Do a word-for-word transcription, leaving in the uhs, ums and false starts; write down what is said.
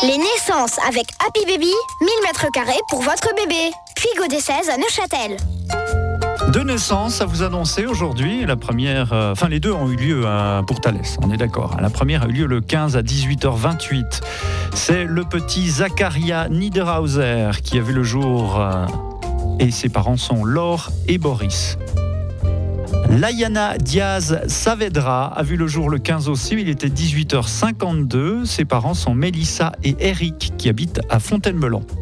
Les naissances avec Happy Baby, mille mètres carrés pour votre bébé. Puis Godet seize à Neuchâtel. Deux naissances à vous annoncer aujourd'hui. La première, euh, enfin les deux ont eu lieu à Pourtalès, on est d'accord. La première a eu lieu le quinze à dix-huit heures vingt-huit. C'est le petit Zacharia Niederhauser qui a vu le jour euh, et ses parents sont Laure et Boris. Layana Diaz Saavedra a vu le jour le quinze aussi, il était dix-huit heures cinquante-deux. Ses parents sont Mélissa et Eric qui habitent à Fontainebleau.